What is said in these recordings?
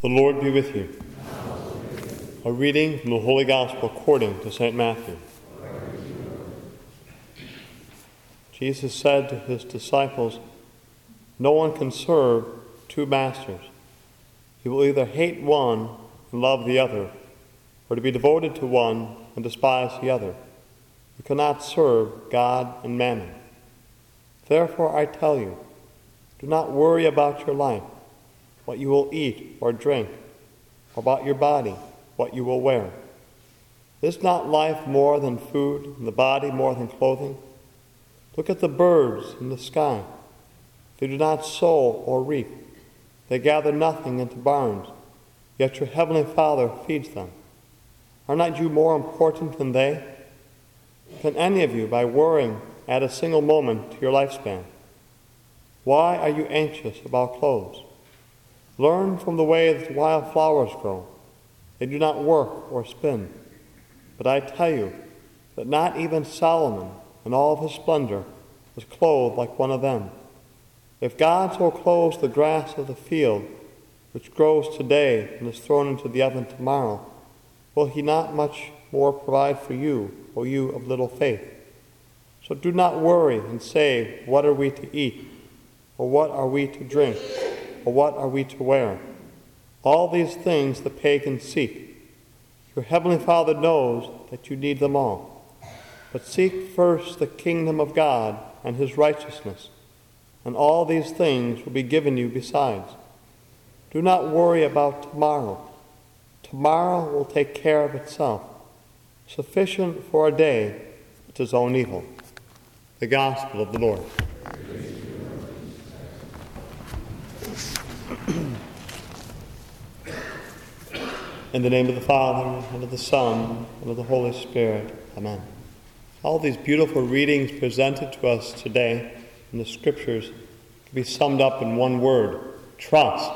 The Lord be with you. A reading from the Holy Gospel according to St. Matthew. Jesus said to his disciples, "No one can serve two masters. He will either hate one and love the other, or to be devoted to one and despise the other. You cannot serve God and mammon. Therefore I tell you, do not worry about your life, what you will eat or drink, or about your body, what you will wear. Is not life more than food, and the body more than clothing? Look at the birds in the sky. They do not sow or reap. They gather nothing into barns, yet your heavenly Father feeds them. Are not you more important than they? Can any of you, by worrying, add a single moment to your lifespan? Why are you anxious about clothes? Learn from the way that wild flowers grow. They do not work or spin. But I tell you that not even Solomon, in all of his splendor, was clothed like one of them. If God so clothes the grass of the field, which grows today and is thrown into the oven tomorrow, will he not much more provide for you, O you of little faith? So do not worry and say, what are we to eat? Or what are we to drink? Or what are we to wear? All these things the pagans seek. Your heavenly Father knows that you need them all. But seek first the kingdom of God and his righteousness, and all these things will be given you besides. Do not worry about tomorrow. Tomorrow will take care of itself. Sufficient for a day is its own evil." The Gospel of the Lord. In the name of the Father, and of the Son, and of the Holy Spirit. Amen. All these beautiful readings presented to us today in the Scriptures can be summed up in one word: trust.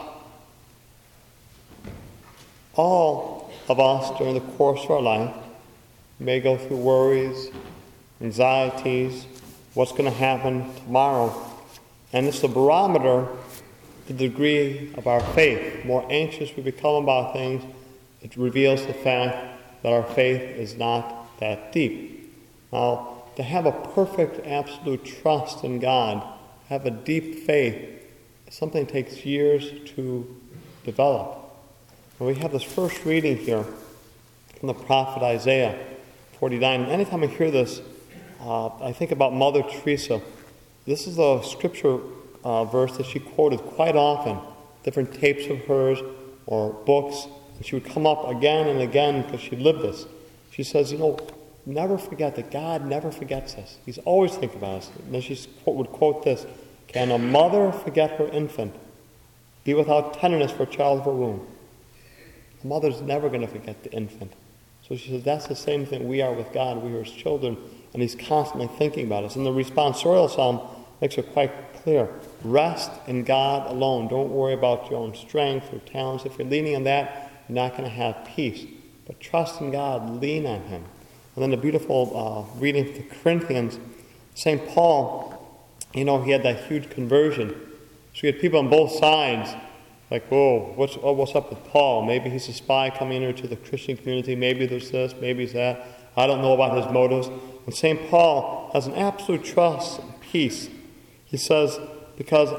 All of us during the course of our life may go through worries, anxieties, what's going to happen tomorrow. And it's the barometer, the degree of our faith. The more anxious we become about things, it reveals the fact that our faith is not that deep. Now, to have a perfect, absolute trust in God, have a deep faith, something takes years to develop. And we have this first reading here from the prophet Isaiah 49. And anytime I hear this, I think about Mother Teresa. This is a scripture verse that she quoted quite often, different tapes of hers or books. And she would come up again and again because she lived this. She says, never forget that God never forgets us. He's always thinking about us. And then she would quote this: "Can a mother forget her infant? Be without tenderness for a child of her womb." A mother's never going to forget the infant. So she says that's the same thing we are with God. We are his children, and he's constantly thinking about us. And the responsorial psalm makes it quite clear. Rest in God alone. Don't worry about your own strength or talents. If you're leaning on that, you're not going to have peace. But trust in God, lean on him. And then the beautiful reading from the Corinthians, St. Paul, he had that huge conversion. So you had people on both sides, like, whoa, what's up with Paul? Maybe he's a spy coming into the Christian community. Maybe there's this, maybe it's that. I don't know about his motives. And St. Paul has an absolute trust and peace. He says, because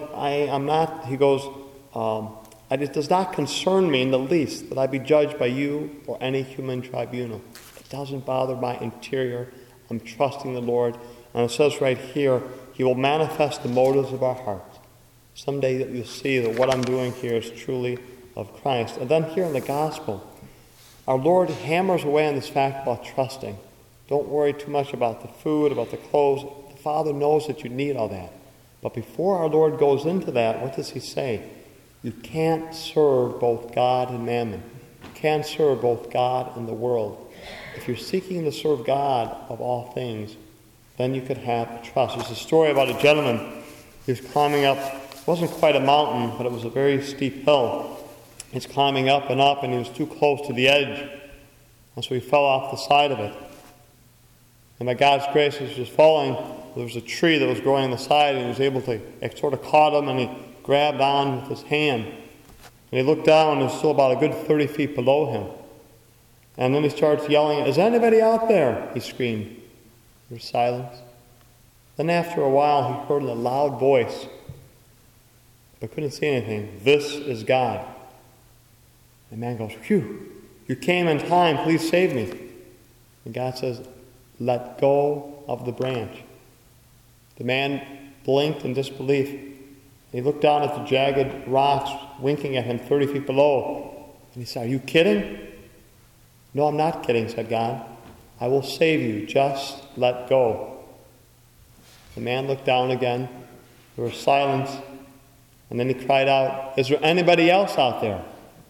it does not concern me in the least that I be judged by you or any human tribunal. It doesn't bother my interior. I'm trusting the Lord. And it says right here, he will manifest the motives of our hearts. Someday you'll see that what I'm doing here is truly of Christ. And then here in the Gospel, our Lord hammers away on this fact about trusting. Don't worry too much about the food, about the clothes. The Father knows that you need all that. But before our Lord goes into that, what does he say? You can't serve both God and mammon. You can't serve both God and the world. If you're seeking to serve God of all things, then you could have trust. There's a story about a gentleman who was climbing up. It wasn't quite a mountain, but it was a very steep hill. He's climbing up, and he was too close to the edge. And so he fell off the side of it. And by God's grace, as he was falling, there was a tree that was growing on the side, and he was able to, it sort of caught him, and he grabbed on with his hand. And he looked down, and it was still about a good 30 feet below him. And then he starts yelling, "Is anybody out there?" he screamed. There was silence. Then after a while, he heard a loud voice, but couldn't see anything. "This is God." The man goes, "Phew, you came in time, please save me." And God says, "Let go of the branch." The man blinked in disbelief. He looked down at the jagged rocks winking at him 30 feet below. And he said, "Are you kidding?" "No, I'm not kidding," said God. "I will save you. Just let go." The man looked down again. There was silence. And then he cried out, "Is there anybody else out there?"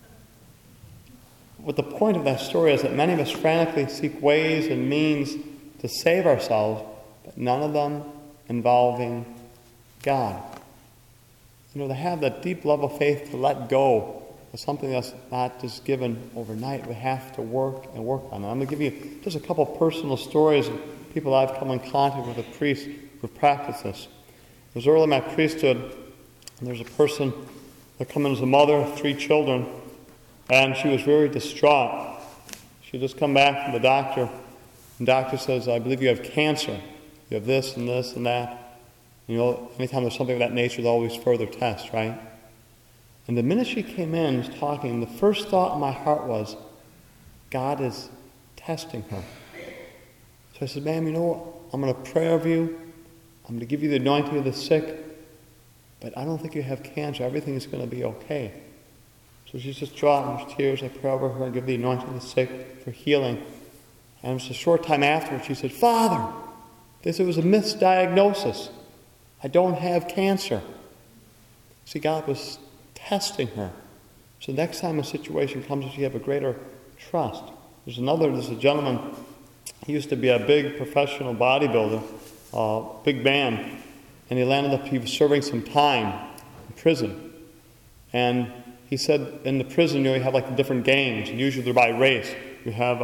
What the point of that story is that many of us frantically seek ways and means to save ourselves, but none of them involving God. You know, to have that deep love of faith to let go of something that's not just given overnight. We have to work and work on it. I'm going to give you just a couple personal stories of people I've come in contact with, a priest who've practiced this. It was early in my priesthood, and there's a person that came in as a mother of 3 children, and she was very distraught. She had just come back from the doctor, and the doctor says, "I believe you have cancer. You have this and this and that." You know, anytime there's something of that nature, there's always further tests, right? And the minute she came in and was talking, the first thought in my heart was, God is testing her. So I said, "Ma'am, you know what? I'm going to pray over you. I'm going to give you the anointing of the sick, but I don't think you have cancer. Everything is going to be okay." So she's just dropping tears. I pray over her and give the anointing of the sick for healing. And it was a short time afterwards, she said, "Father, this was a misdiagnosis. I don't have cancer." See, God was testing her. So next time a situation comes, you have a greater trust. There's a gentleman, he used to be a big professional bodybuilder, big man, and he was serving some time in prison. And he said in the prison, you have like the different games, and usually they're by race. You have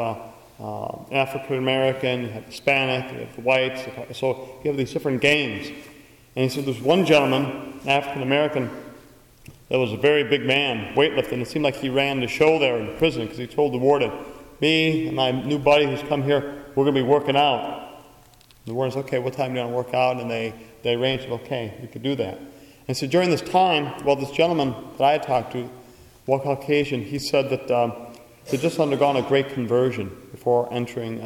African American, you have Hispanic, you have the whites, so you have these different games. And he said there's one gentleman, African American, that was a very big man, weightlifting. It seemed like he ran the show there in the prison because he told the warden, "Me and my new buddy who's come here, we're going to be working out." The warden said, "Okay, what time do you want to work out?" And they arranged, "Okay, you could do that." And so during this time, this gentleman that I had talked to, one Caucasian, he said that he'd just undergone a great conversion before entering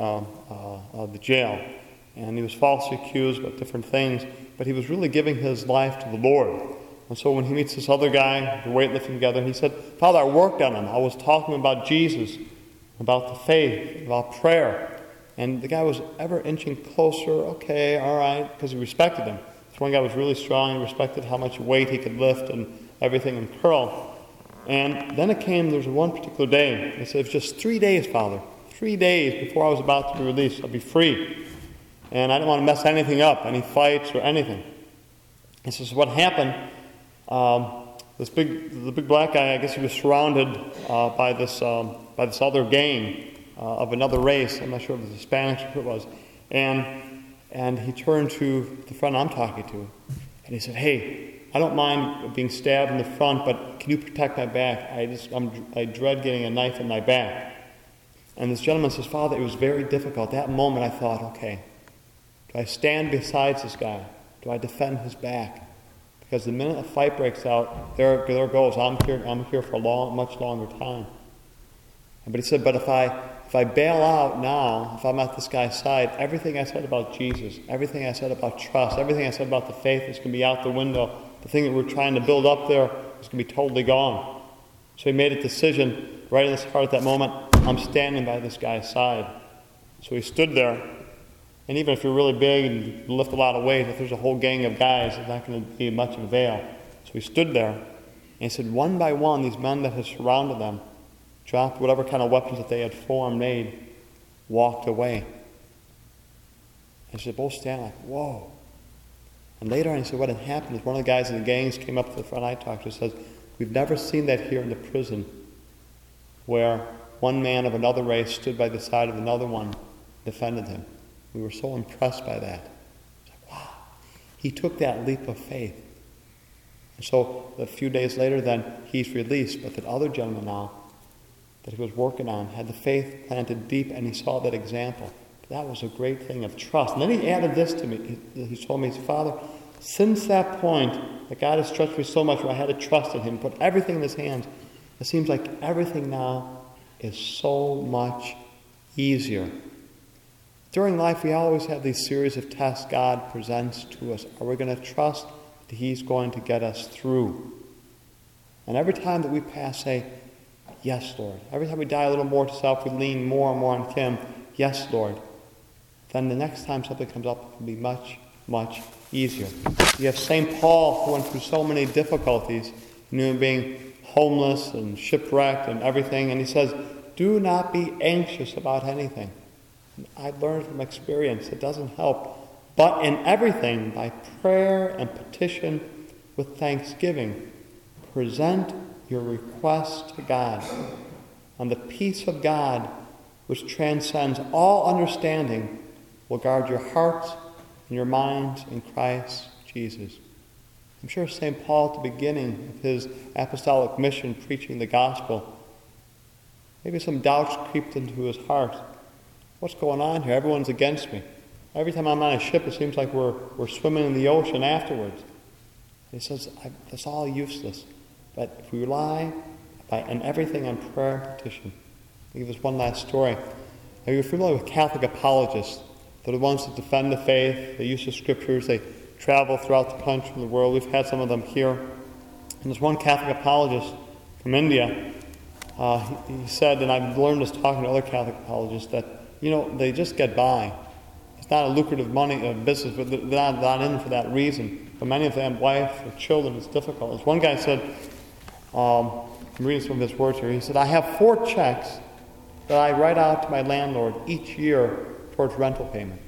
the jail. And he was falsely accused about different things, but he was really giving his life to the Lord. And so when he meets this other guy, they're weightlifting together, he said, "Father, I worked on him. I was talking about Jesus, about the faith, about prayer." And the guy was ever inching closer. "Okay, all right," because he respected him. This one guy was really strong. He respected how much weight he could lift and everything and curl. And then there was one particular day. He said, "It's just 3 days, Father. 3 days before I was about to be released. I'll be free. And I don't want to mess anything up, any fights or anything." He says, "What happened, the big black guy, I guess he was surrounded by this other gang of another race. I'm not sure if it was Hispanics or who it was. And he turned to the friend I'm talking to, and he said, 'Hey, I don't mind being stabbed in the front, but can you protect my back? I dread getting a knife in my back.' And this gentleman says, 'Father, it was very difficult. That moment I thought, okay, do I stand beside this guy? Do I defend his back? Because the minute a fight breaks out, there goes. I'm here for a much longer time.' But he said, 'But if I bail out now, if I'm at this guy's side, everything I said about Jesus, everything I said about trust, everything I said about the faith is going to be out the window. The thing that we're trying to build up there is going to be totally gone.' So he made a decision right in his heart at that moment. I'm standing by this guy's side. So he stood there. And even if you're really big and you lift a lot of weight, if there's a whole gang of guys, it's not going to be much of a avail. So he stood there, and he said, one by one, these men that had surrounded them dropped whatever kind of weapons that they had made, walked away. And so they both stand like, whoa. And later on, he said, what had happened is one of the guys in the gangs came up to the front I talked to and says, we've never seen that here in the prison, where one man of another race stood by the side of another one, defended him. We were so impressed by that. Like, wow. He took that leap of faith. And so a few days later then, he's released. But that other gentleman now that he was working on had the faith planted deep, and he saw that example. That was a great thing of trust. And then he added this to me. He told me, Father, since that point that God has stretched me so much where I had to trust in him, put everything in his hands, it seems like everything now is so much easier. During life, we always have these series of tests God presents to us. Are we going to trust that he's going to get us through? And every time that we pass, say, yes, Lord. Every time we die a little more to self, we lean more and more on him. Yes, Lord. Then the next time something comes up, it can be much, much easier. You have St. Paul, who went through so many difficulties, being homeless and shipwrecked and everything, and he says, do not be anxious about anything. And I learned from experience, it doesn't help. But in everything, by prayer and petition with thanksgiving, present your request to God. And the peace of God, which transcends all understanding, will guard your hearts and your minds in Christ Jesus. I'm sure St. Paul, at the beginning of his apostolic mission, preaching the gospel, maybe some doubts creeped into his heart. What's going on here? Everyone's against me. Every time I'm on a ship, it seems like we're swimming in the ocean afterwards. He says, that's all useless. But if we rely on everything on prayer and petition. I'll give us one last story. Are you familiar with Catholic apologists? They're the ones that defend the faith. They use the scriptures. They travel throughout the country and the world. We've had some of them here. And there's one Catholic apologist from India. He said, and I've learned this talking to other Catholic apologists, that, they just get by. It's not a lucrative business, but they're not in for that reason. For many of them, wife or children, it's difficult. As one guy said, I'm reading some of his words here. He said, I have 4 checks that I write out to my landlord each year towards rental payment.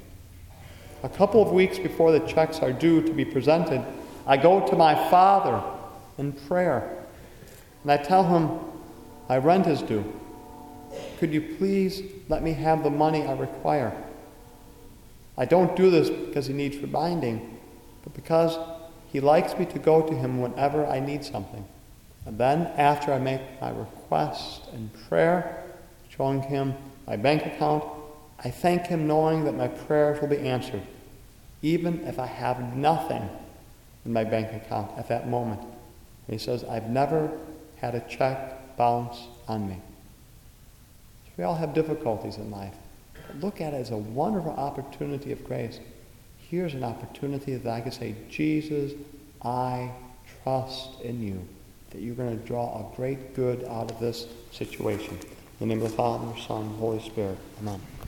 A couple of weeks before the checks are due to be presented, I go to my Father in prayer, and I tell him my rent is due. Could you please let me have the money I require? I don't do this because he needs reminding, but because he likes me to go to him whenever I need something. And then, after I make my request in prayer, showing him my bank account, I thank him knowing that my prayers will be answered, even if I have nothing in my bank account at that moment. And he says, I've never had a check bounce on me. So we all have difficulties in life. But look at it as a wonderful opportunity of grace. Here's an opportunity that I can say, Jesus, I trust in you, that you're going to draw a great good out of this situation. In the name of the Father, Son, and Holy Spirit. Amen.